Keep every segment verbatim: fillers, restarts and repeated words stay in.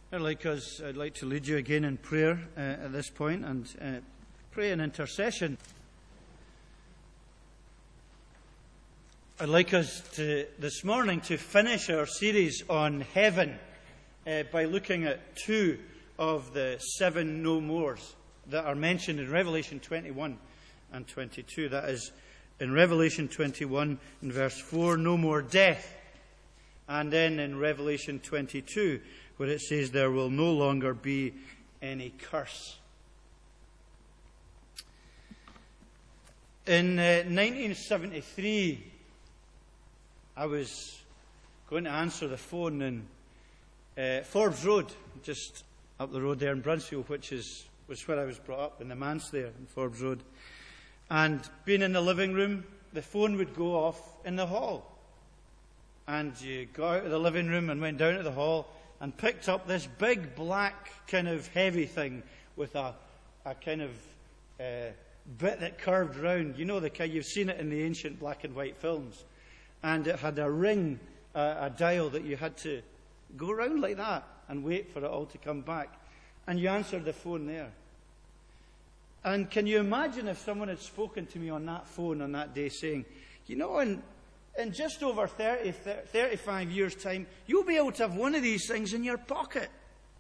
I'd like us, I'd like to lead you again in prayer uh, at this point and uh, pray in intercession. I'd like us to, this morning to finish our series on heaven uh, by looking at two of the seven no mores that are mentioned in Revelation twenty-one and twenty-two. That is, in Revelation twenty-one, in verse four, no more death. And then in Revelation twenty-two, where it says there will no longer be any curse. In uh, nineteen seventy-three, I was going to answer the phone in uh, Forbes Road, just up the road there in Brunsfield, which is was where I was brought up, in the manse there in Forbes Road. And being in the living room, the phone would go off in the hall. And you got out of the living room and went down to the hall and picked up this big black kind of heavy thing with a, a kind of uh, bit that curved round. You know the kind, you've seen it in the ancient black and white films. And it had a ring, uh, a dial that you had to go around like that and wait for it all to come back. And you answered the phone there. And can you imagine if someone had spoken to me on that phone on that day saying, you know, in, in just over thirty, thirty-five years' time, you'll be able to have one of these things in your pocket.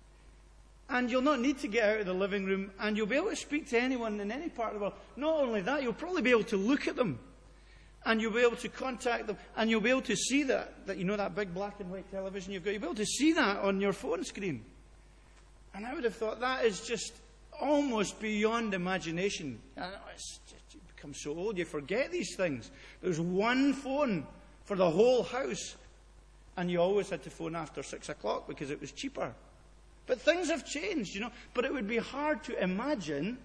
And you'll not need to get out of the living room, and you'll be able to speak to anyone in any part of the world. Not only that, you'll probably be able to look at them. And you'll be able to contact them, and you'll be able to see that, that you know that big black and white television you've got, you'll be able to see that on your phone screen. And I would have thought that is just almost beyond imagination. And it's just, you become so old, you forget these things. There's one phone for the whole house, and you always had to phone after six o'clock because it was cheaper. But things have changed, you know. But it would be hard to imagine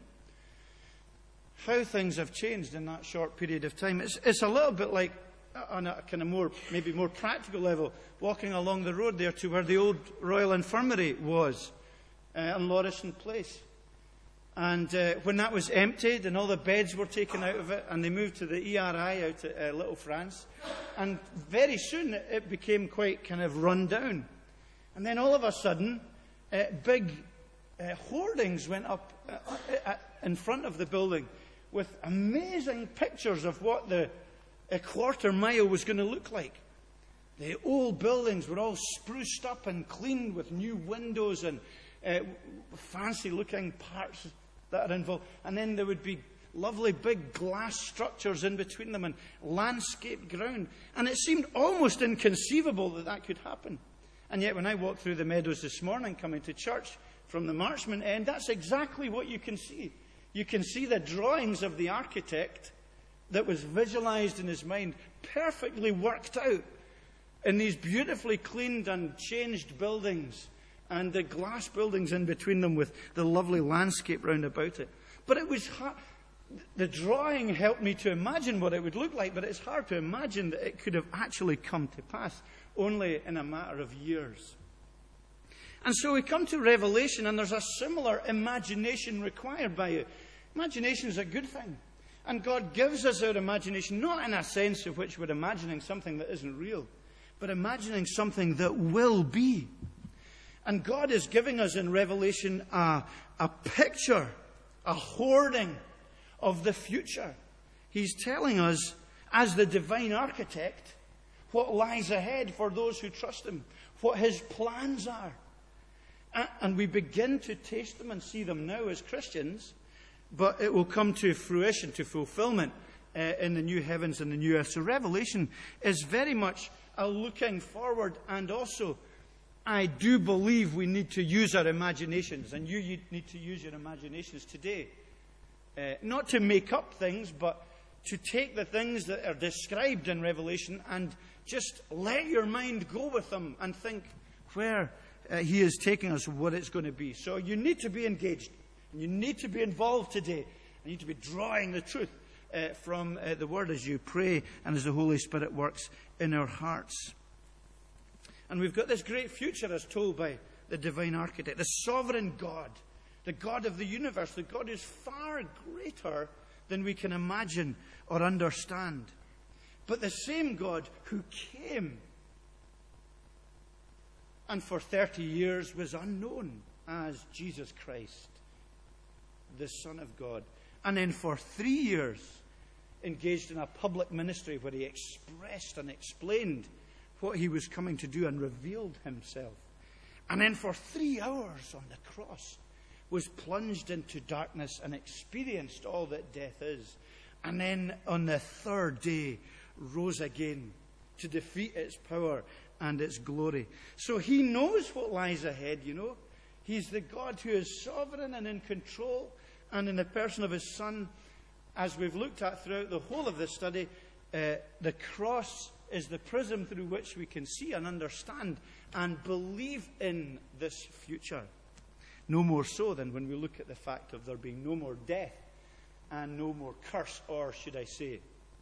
how things have changed in that short period of time. It's, it's a little bit like, on a kind of more, maybe more practical level, walking along the road there to where the old Royal Infirmary was uh, on Lauriston Place. And uh, when that was emptied and all the beds were taken out of it and they moved to the E R I out at uh, Little France, and very soon it, it became quite kind of run down. And then all of a sudden, uh, big uh, hoardings went up uh, uh, in front of the building with amazing pictures of what the a quarter mile was going to look like. The old buildings were all spruced up and cleaned with new windows and uh, fancy-looking parts that are involved. And then there would be lovely big glass structures in between them and landscaped ground. And it seemed almost inconceivable that that could happen. And yet when I walked through the meadows this morning coming to church from the Marchman end, that's exactly what you can see. You can see the drawings of the architect that was visualized in his mind, perfectly worked out in these beautifully cleaned and changed buildings, and the glass buildings in between them with the lovely landscape round about it. But it was hard. The drawing helped me to imagine what it would look like, but it's hard to imagine that it could have actually come to pass only in a matter of years. And so we come to Revelation, and there's a similar imagination required by it. Imagination is a good thing. And God gives us our imagination, not in a sense of which we're imagining something that isn't real, but imagining something that will be. And God is giving us in Revelation a, a picture, a hoarding of the future. He's telling us, as the divine architect, what lies ahead for those who trust Him, what His plans are. And we begin to taste them and see them now as Christians, but it will come to fruition, to fulfillment uh, in the new heavens and the new earth. So Revelation is very much a looking forward, and also I do believe we need to use our imaginations, and you, you need to use your imaginations today. Uh, not to make up things, but to take the things that are described in Revelation and just let your mind go with them and think where uh, He is taking us, what it's going to be. So you need to be engaged. And you need to be involved today. You need to be drawing the truth uh, from uh, the Word as you pray and as the Holy Spirit works in our hearts. And we've got this great future as told by the divine architect, the sovereign God, the God of the universe, the God who's far greater than we can imagine or understand. But the same God who came and for thirty years was unknown as Jesus Christ, the Son of God. And then for three years engaged in a public ministry where he expressed and explained what he was coming to do and revealed himself. And then for three hours on the cross was plunged into darkness and experienced all that death is. And then on the third day rose again to defeat its power and its glory. So he knows what lies ahead, you know. He's the God who is sovereign and in control, and in the person of his Son, as we've looked at throughout the whole of this study, uh, the cross is the prism through which we can see and understand and believe in this future. No more so than when we look at the fact of there being no more death and no more curse, or should I say,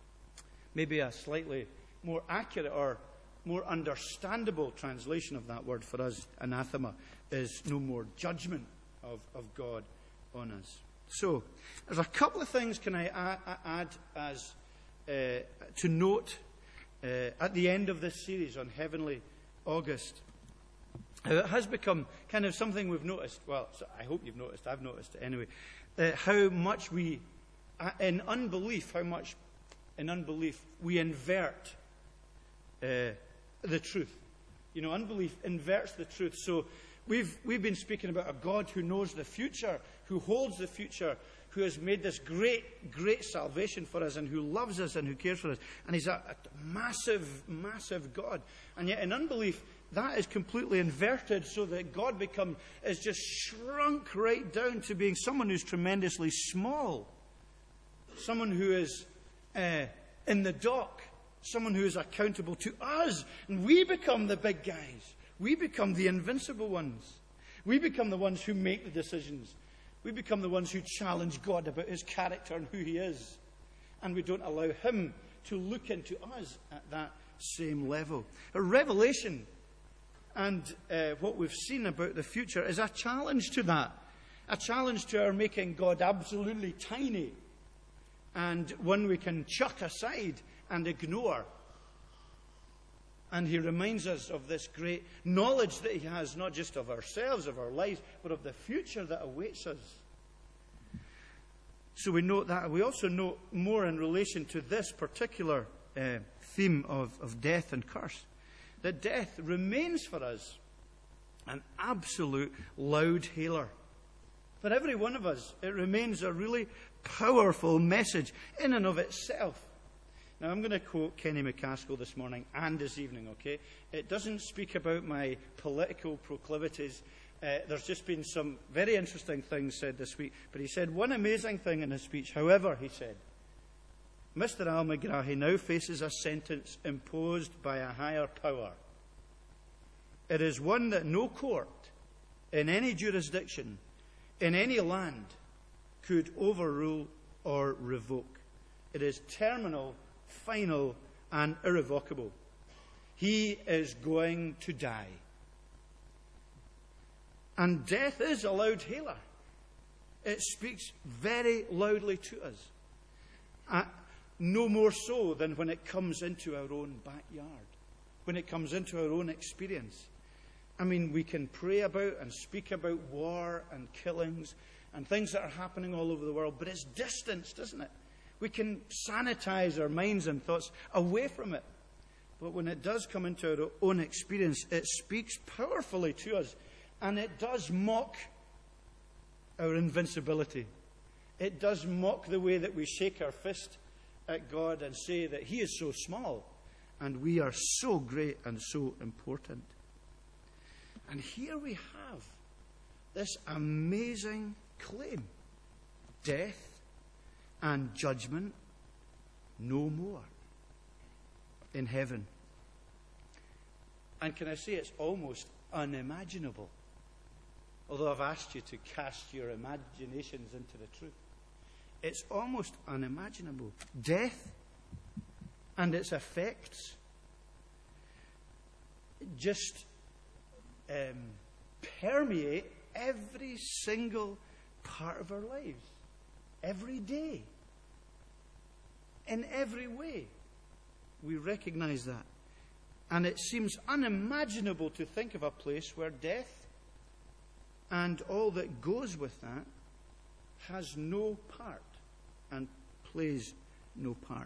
maybe a slightly more accurate or more understandable translation of that word for us, anathema, is no more judgment of, of God on us. So, there's a couple of things can I add as uh, to note uh, at the end of this series on Heavenly August. It has become kind of something we've noticed. Well, so I hope you've noticed. I've noticed it anyway. Uh, how much we, uh, in unbelief, how much in unbelief we invert uh, the truth. You know, unbelief inverts the truth. So we've we've been speaking about a God who knows the future, who holds the future, who has made this great, great salvation for us, and who loves us and who cares for us. And he's a, a massive, massive God. And yet in unbelief, that is completely inverted, so that God become is just shrunk right down to being someone who's tremendously small. Someone who is uh, in the dock. Someone who is accountable to us. And we become the big guys. We become the invincible ones. We become the ones who make the decisions. We become the ones who challenge God about his character and who he is. And we don't allow him to look into us at that same level. A revelation and uh, what we've seen about the future is a challenge to that. A challenge to our making God absolutely tiny. And one we can chuck aside and ignore. And he reminds us of this great knowledge that he has, not just of ourselves, of our lives, but of the future that awaits us. So we note that. We also note more in relation to this particular uh, theme of, of death and curse, that death remains for us an absolute loud hailer. For every one of us, it remains a really powerful message in and of itself. Now, I'm going to quote Kenny McCaskill this morning and this evening, okay? It doesn't speak about my political proclivities. Uh, there's just been some very interesting things said this week. But he said one amazing thing in his speech. However, he said, Mister Al Megrahi now faces a sentence imposed by a higher power. It is one that no court in any jurisdiction, in any land, could overrule or revoke. It is terminal, final, and irrevocable. He is going to die. And death is a loud hailer. It speaks very loudly to us. Uh, no more so than when it comes into our own backyard, when it comes into our own experience. I mean, we can pray about and speak about war and killings and things that are happening all over the world, but it's distanced, isn't it? We can sanitize our minds and thoughts away from it. But when it does come into our own experience, it speaks powerfully to us. And it does mock our invincibility. It does mock the way that we shake our fist at God and say that he is so small and we are so great and so important. And here we have this amazing claim. Death and judgment no more in heaven. And can I say it's almost unimaginable? Although I've asked you to cast your imaginations into the truth. It's almost unimaginable. Death and its effects just um, permeate every single part of our lives. Every day. In every way. We recognize that. And it seems unimaginable to think of a place where death and all that goes with that has no part and plays no part.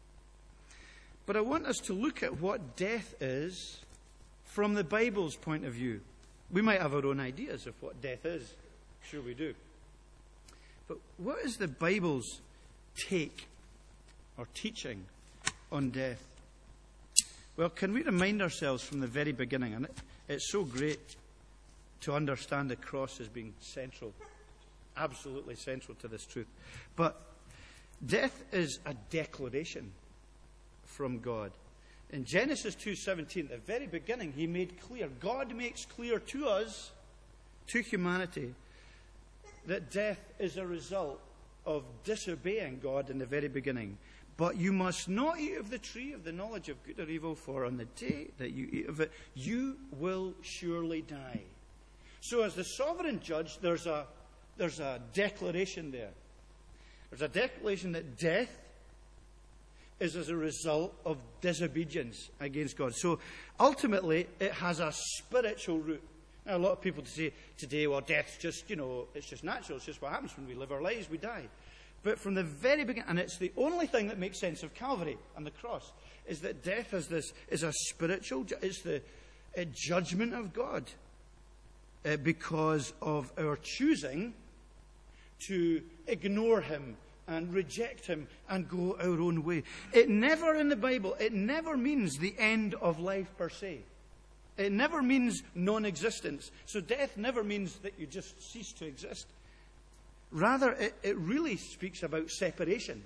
But I want us to look at what death is from the Bible's point of view. We might have our own ideas of what death is. Sure we do. But what is the Bible's take or teaching on death? Well, can we remind ourselves from the very beginning, and it, it's so great to understand the cross as being central, absolutely central to this truth. But death is a declaration from God. In Genesis two seventeen, at the very beginning, he made clear, God makes clear to us, to humanity, that death is a result of disobeying God in the very beginning. But you must not eat of the tree of the knowledge of good or evil, for on the day that you eat of it, you will surely die. So as the sovereign judge, there's a, there's a declaration there. There's a declaration that death is as a result of disobedience against God. So ultimately, it has a spiritual root. Now, a lot of people say today, well, death's just, you know, it's just natural. It's just what happens when we live our lives, we die. But from the very beginning, and it's the only thing that makes sense of Calvary and the cross, is that death is this is a spiritual, it's the a judgment of God uh, because of our choosing to ignore him and reject him and go our own way. It never in the Bible, it never means the end of life per se. It never means non-existence. So death never means that you just cease to exist. Rather, it, it really speaks about separation.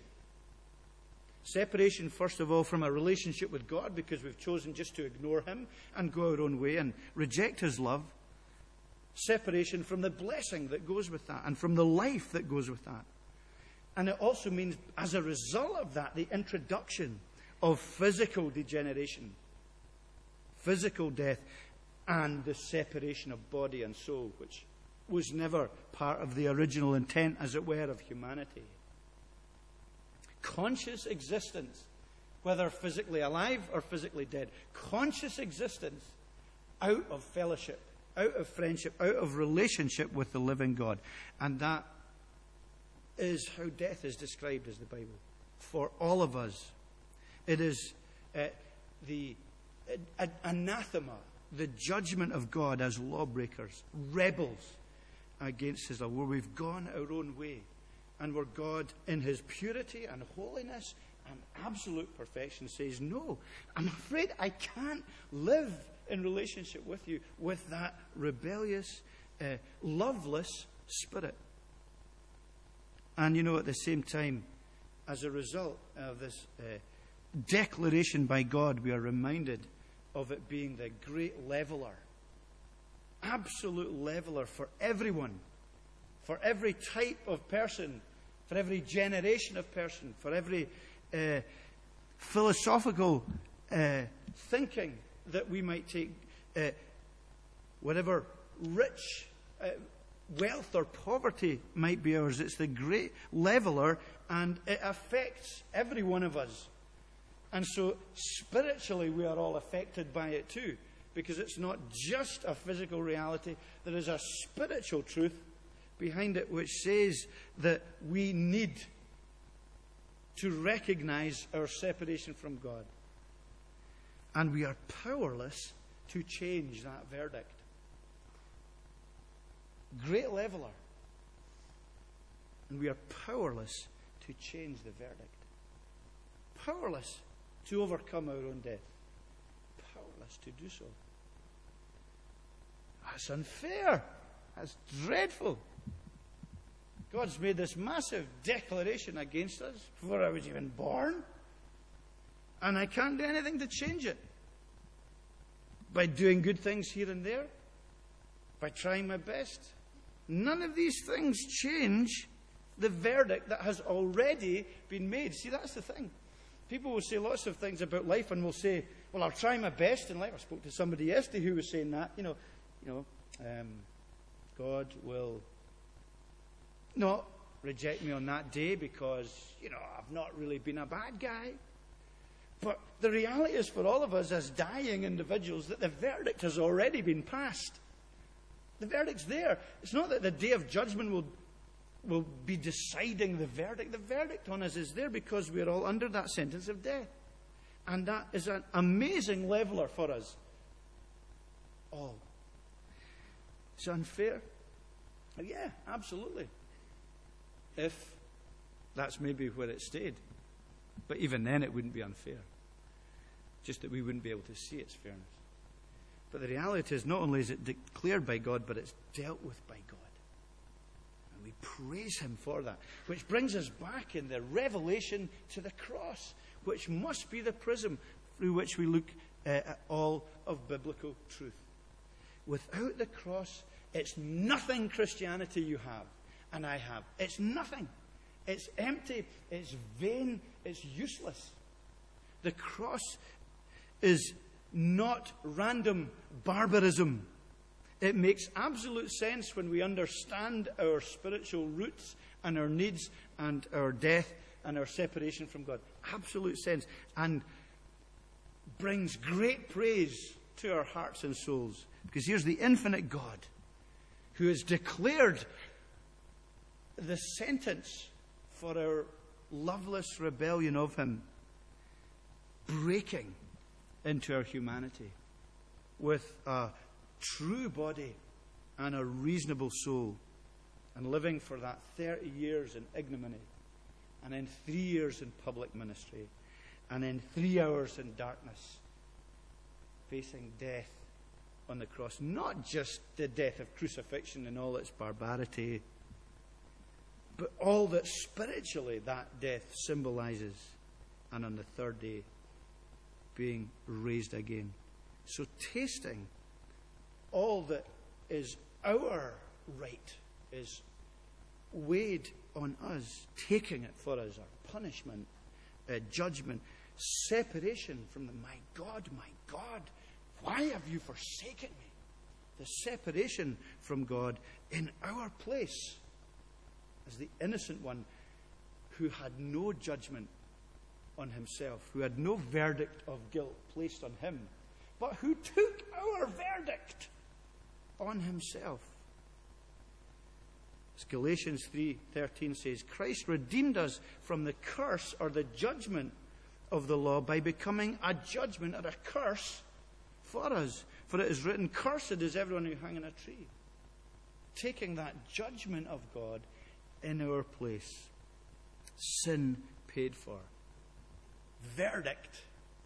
Separation, first of all, from a relationship with God because we've chosen just to ignore him and go our own way and reject his love. Separation from the blessing that goes with that and from the life that goes with that. And it also means, as a result of that, the introduction of physical degeneration, physical death, and the separation of body and soul, which was never part of the original intent, as it were, of humanity. Conscious existence, whether physically alive or physically dead, conscious existence out of fellowship, out of friendship, out of relationship with the living God. And that is how death is described as the Bible. For all of us, it is uh, the uh, anathema, the judgment of God as lawbreakers, rebels against his law, where we've gone our own way, and where God, in his purity and holiness and absolute perfection, says, no, I'm afraid I can't live in relationship with you with that rebellious, uh, loveless spirit. And you know, at the same time, as a result of this uh, declaration by God, we are reminded of it being the great leveler, absolute leveler for everyone, for every type of person, for every generation of person, for every uh, philosophical uh, thinking that we might take, uh, whatever rich uh, wealth or poverty might be ours. It's the great leveler, and it affects every one of us. And so spiritually we are all affected by it too, because it's not just a physical reality. There is a spiritual truth behind it which says that we need to recognize our separation from God. And we are powerless to change that verdict. Great leveler. And we are powerless to change the verdict. Powerless to overcome our own death. Powerless to do so. That's unfair. That's dreadful. God's made this massive declaration against us before I was even born. And I can't do anything to change it. By doing good things here and there. By trying my best. None of these things change the verdict that has already been made. See, that's the thing. People will say lots of things about life and will say, well, I'll try my best in life. I spoke to somebody yesterday who was saying that. You know, you know, um, God will not reject me on that day because, you know, I've not really been a bad guy. But the reality is for all of us as dying individuals that the verdict has already been passed. The verdict's there. It's not that the day of judgment will, will be deciding the verdict. The verdict on us is there because we are all under that sentence of death. And that is an amazing leveler for us all. It's unfair. Yeah, absolutely. If that's maybe where it stayed. But even then it wouldn't be unfair. Just that we wouldn't be able to see its fairness. But the reality is not only is it declared by God, but it's dealt with by God. And we praise him for that. Which brings us back in the revelation to the cross, which must be the prism through which we look uh, at all of biblical truth. Without the cross, it's nothing Christianity you have and I have. It's nothing. It's empty. It's vain. It's useless. The cross is not random barbarism. It makes absolute sense when we understand our spiritual roots and our needs and our death and our separation from God. Absolute sense. And brings great praise to our hearts and souls. Because here's the infinite God who has declared the sentence for our loveless rebellion of him, breaking into our humanity with a true body and a reasonable soul, and living for that thirty years in ignominy, and then three years in public ministry, and then three hours in darkness, facing death on the cross. Not just the death of crucifixion and all its barbarity, but all that spiritually that death symbolizes, and on the third day being raised again. So tasting all that is our right is weighed on us, taking it for us, our punishment, uh, judgment, separation from the, my God, my God, why have you forsaken me? The separation from God in our place as the innocent one who had no judgment on himself, who had no verdict of guilt placed on him, but who took our verdict on himself. As Galatians three thirteen says, Christ redeemed us from the curse or the judgment of the law by becoming a judgment or a curse for us. For it is written, cursed is everyone who hangs on a tree. Taking that judgment of God in our place. Sin paid for. Verdict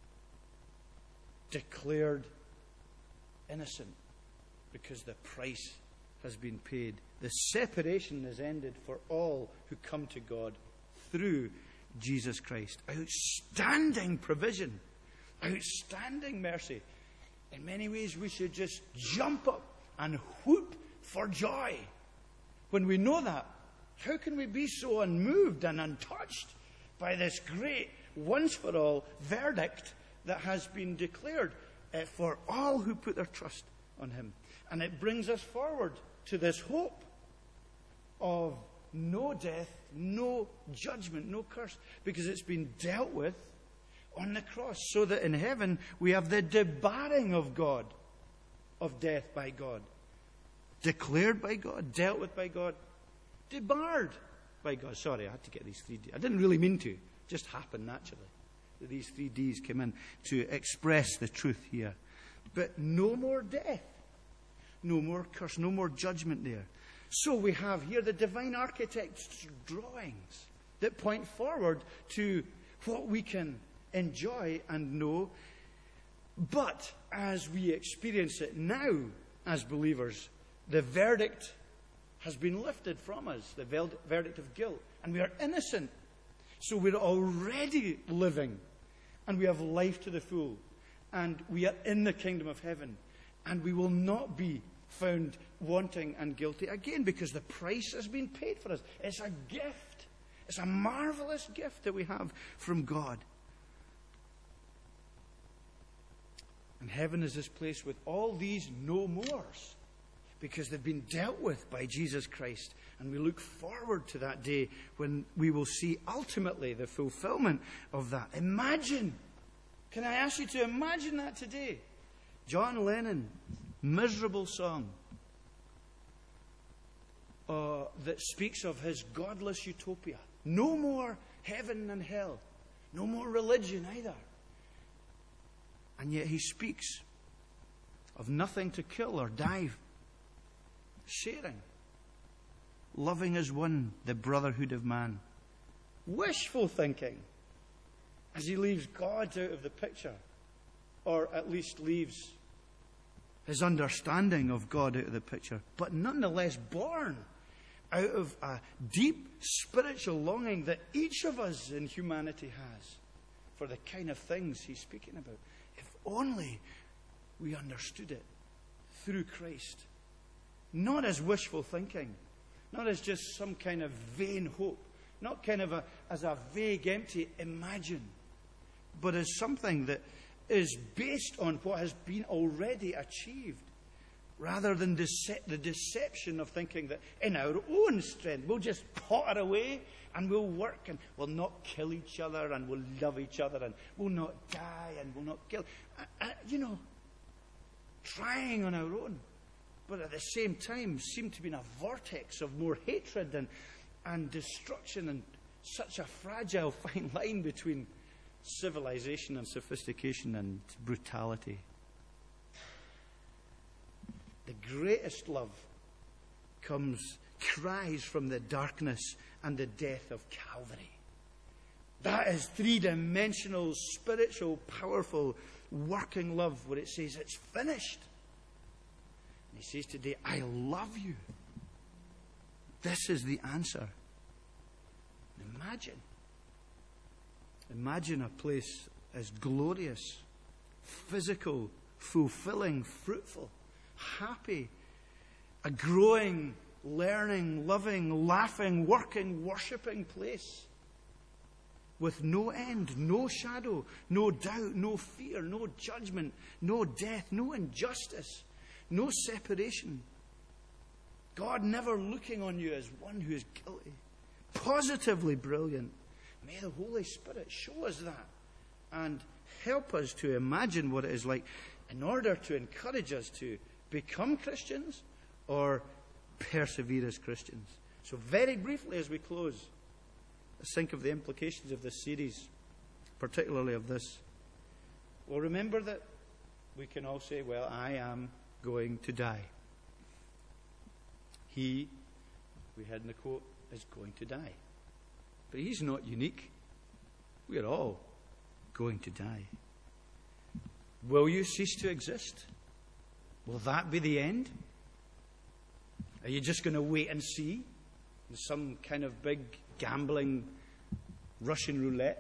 declared innocent because the price has been paid. The separation is ended for all who come to God through Jesus Christ. Outstanding provision. Outstanding mercy. In many ways we should just jump up and whoop for joy when we know that. How can we be so unmoved and untouched by this great once for all verdict that has been declared uh, for all who put their trust on him? And it brings us forward to this hope of no death, no judgment, no curse, because it's been dealt with on the cross, so that in heaven we have the debarring of God, of death by God, declared by God, dealt with by God, debarred by God. Sorry, I had to get these three D's. I didn't really mean to. It just happened naturally. These three D's came in to express the truth here. But no more death. No more curse. No more judgment there. So we have here the divine architect's drawings that point forward to what we can enjoy and know. But as we experience it now as believers, the verdict has been lifted from us, the verdict of guilt, and we are innocent. So we're already living, and we have life to the full, and we are in the kingdom of heaven, and we will not be found wanting and guilty again, because the price has been paid for us. It's a gift. It's a marvelous gift that we have from God. And heaven is this place with all these no mores, because they've been dealt with by Jesus Christ. And we look forward to that day when we will see ultimately the fulfillment of that. Imagine Can I ask you to imagine that today? John Lennon, miserable song uh, that speaks of his godless utopia. No more heaven and hell. No more religion either. And yet he speaks of nothing to kill or die. Sharing. Loving as one, the brotherhood of man. Wishful thinking. As he leaves God out of the picture. Or at least leaves his understanding of God out of the picture. But nonetheless born out of a deep spiritual longing that each of us in humanity has for the kind of things he's speaking about. If only we understood it through Christ. Not as wishful thinking. Not as just some kind of vain hope. Not kind of a, as a vague, empty imagine. But as something that is based on what has been already achieved. Rather than dece- the deception of thinking that in our own strength we'll just potter away and we'll work and we'll not kill each other and we'll love each other and we'll not die and we'll not kill. Uh, uh, you know, trying on our own. But at the same time seem to be in a vortex of more hatred and, and destruction and such a fragile fine line between civilization and sophistication and brutality. The greatest love comes, cries from the darkness and the death of Calvary. That is three-dimensional, spiritual, powerful, working love where it says it's finished. And he says today, I love you. This is the answer. Imagine. Imagine a place as glorious, physical, fulfilling, fruitful, happy, a growing, learning, loving, laughing, working, worshipping place with no end, no shadow, no doubt, no fear, no judgment, no death, no injustice, no separation. God never looking on you as one who is guilty. Positively brilliant. May the Holy Spirit show us that and help us to imagine what it is like in order to encourage us to become Christians or persevere as Christians. So very briefly as we close, let's think of the implications of this series, particularly of this. Well, remember that we can all say, well, I am going to die. He, we had in the quote, is going to die. But he's not unique. We are all going to die. Will you cease to exist? Will that be the end? Are you just going to wait and see in some kind of big gambling Russian roulette?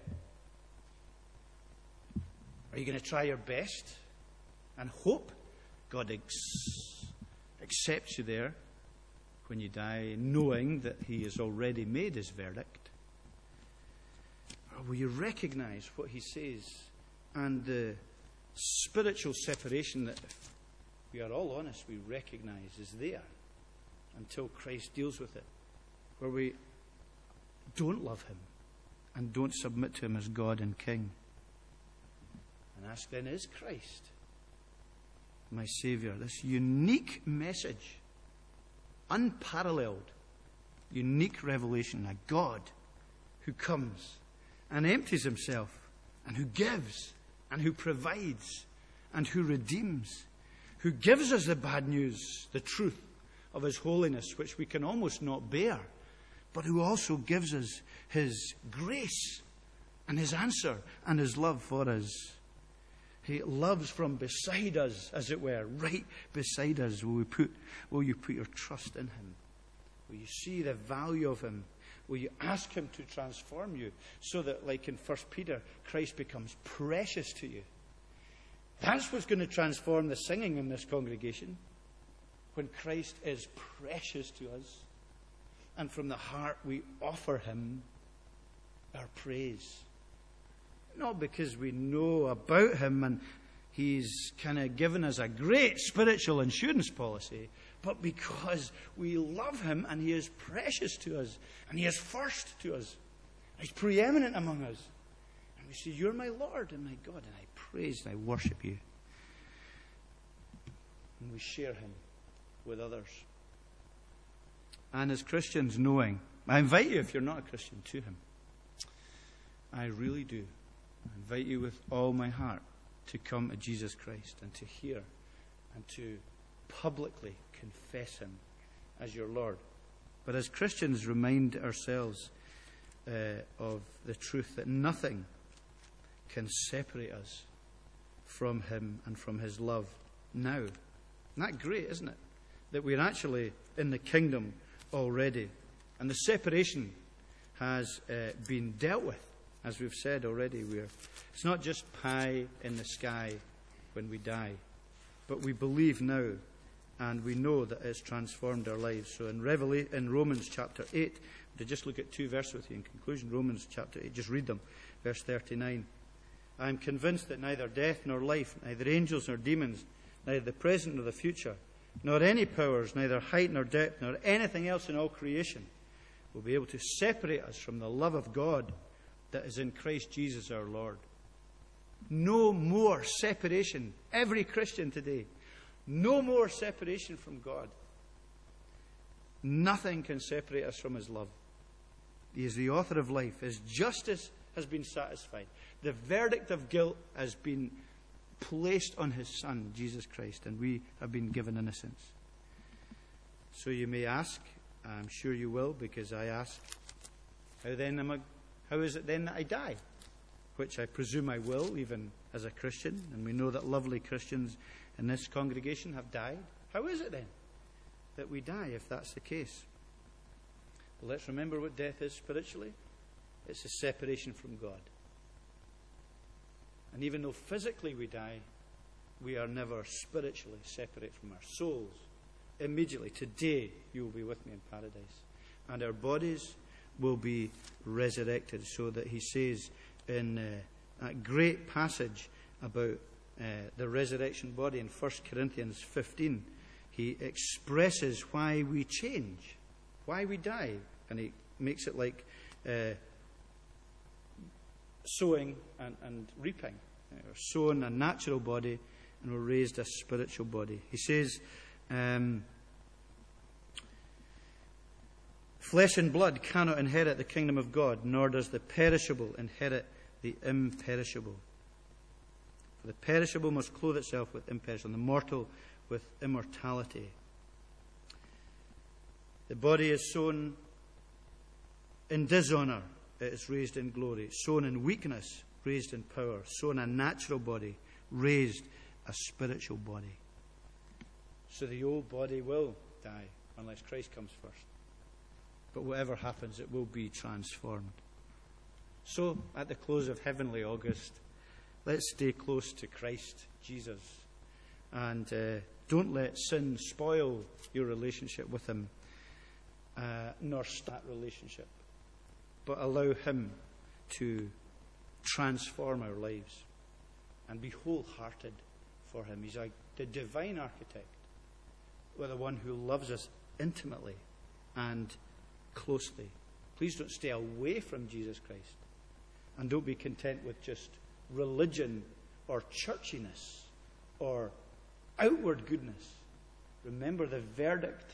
Are you going to try your best and hope God ex- accepts you there when you die, knowing that he has already made his verdict? Or will you recognize what he says and the spiritual separation that, if we are all honest, we recognize is there until Christ deals with it, where we don't love him and don't submit to him as God and King? And ask then, is Christ my Saviour? This unique message, unparalleled, unique revelation, a God who comes and empties himself and who gives and who provides and who redeems, who gives us the bad news, the truth of his holiness, which we can almost not bear, but who also gives us his grace and his answer and his love for us. He loves from beside us, as it were, right beside us. Will we put, will you put your trust in him? Will you see the value of him? Will you ask him to transform you so that, like in First Peter, Christ becomes precious to you? That's what's going to transform the singing in this congregation. When Christ is precious to us, and from the heart we offer him our praise. Not because we know about him and he's kind of given us a great spiritual insurance policy, but because we love him and he is precious to us and he is first to us. He's preeminent among us. And we say, you're my Lord and my God, and I praise and I worship you. And we share him with others. And as Christians, knowing, I invite you, if you're not a Christian, to him. I really do. I invite you with all my heart to come to Jesus Christ and to hear and to publicly confess him as your Lord. But as Christians, remind ourselves uh, of the truth that nothing can separate us from him and from his love now. Isn't that great, isn't it? That we're actually in the kingdom already. And the separation has uh, been dealt with. As we've said already, we're, it's not just pie in the sky when we die. But we believe now, and we know that it's transformed our lives. So in, Revela- in Romans chapter eight, to just look at two verses with you in conclusion, Romans chapter eight, just read them, verse thirty-nine. I am convinced that neither death nor life, neither angels nor demons, neither the present nor the future, nor any powers, neither height nor depth, nor anything else in all creation will be able to separate us from the love of God that is in Christ Jesus our Lord. No more separation. Every Christian today, no more separation from God. Nothing can separate us from his love. He is the author of life. His justice has been satisfied. The verdict of guilt has been placed on his Son, Jesus Christ, and we have been given innocence. So you may ask, I'm sure you will, because I ask, how then am I, how is it then that I die? Which I presume I will, even as a Christian, and we know that lovely Christians in this congregation have died. How is it then that we die, if that's the case? Well, let's remember what death is spiritually. It's a separation from God. And even though physically we die, we are never spiritually separate from our souls. Immediately, today, you will be with me in paradise. And our bodies will be resurrected, so that he says in uh, that great passage about uh, the resurrection body in First Corinthians fifteen, he expresses why we change, why we die. And he makes it like uh, sowing and, and reaping. We're sown a natural body and we're raised a spiritual body. He says, um, flesh and blood cannot inherit the kingdom of God, nor does the perishable inherit the imperishable. For the perishable must clothe itself with imperishable, and the mortal with immortality. The body is sown in dishonour, it is raised in glory. Sown in weakness, raised in power. Sown a natural body, raised a spiritual body. So the old body will die unless Christ comes first. But whatever happens, it will be transformed. So, at the close of Heavenly August, let's stay close to Christ Jesus. And uh, don't let sin spoil your relationship with him, uh, nor start relationship. But allow him to transform our lives and be wholehearted for him. He's like the divine architect, or the one who loves us intimately and closely. Please don't stay away from Jesus Christ, and don't be content with just religion or churchiness or outward goodness. Remember, the verdict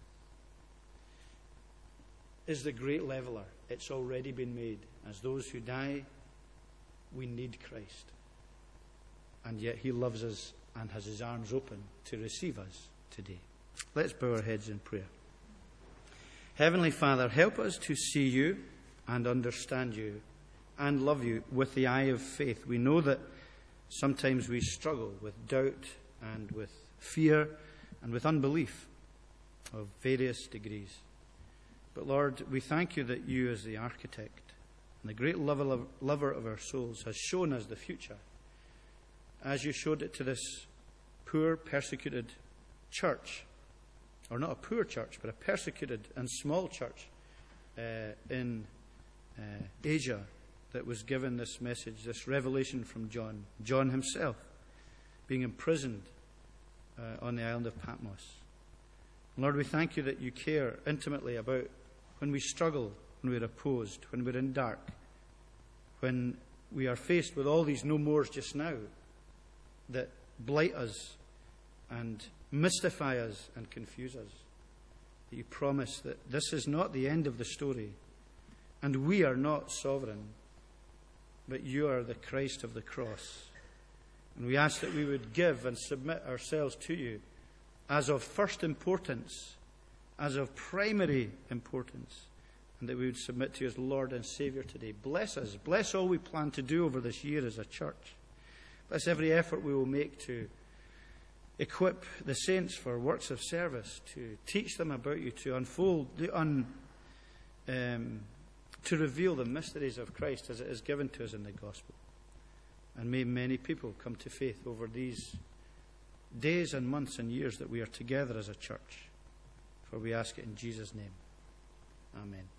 is the great leveler. It's already been made. As those who die, we need Christ. And yet he loves us and has his arms open to receive us today. Let's bow our heads in prayer. Heavenly Father, help us to see you and understand you and love you with the eye of faith. We know that sometimes we struggle with doubt and with fear and with unbelief of various degrees. But Lord, we thank you that you, as the architect and the great lover of our souls, has shown us the future, as you showed it to this poor, persecuted church, or not a poor church, but a persecuted and small church uh, in uh, Asia that was given this message, this revelation from John, John himself being imprisoned uh, on the island of Patmos. Lord, we thank you that you care intimately about when we struggle, when we're opposed, when we're in dark, when we are faced with all these no mores just now, that blight us and mystify us and confuse us. That you promise that this is not the end of the story, and we are not sovereign, but you are the Christ of the cross. And we ask that we would give and submit ourselves to you as of first importance, as of primary importance, and that we would submit to you as Lord and Saviour today. Bless us. Bless all we plan to do over this year as a church. Bless every effort we will make to equip the saints for works of service, to teach them about you, to unfold, the un, um, to reveal the mysteries of Christ as it is given to us in the gospel. And may many people come to faith over these days and months and years that we are together as a church. For we ask it in Jesus' name. Amen.